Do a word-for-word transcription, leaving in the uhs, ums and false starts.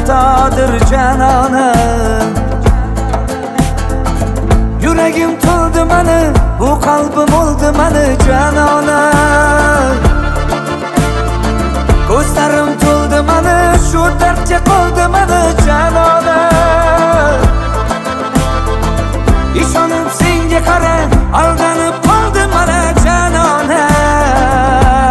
xatodir janonim. Yuragim to'ldi mani, bu qalbim o'ldi mani janonim.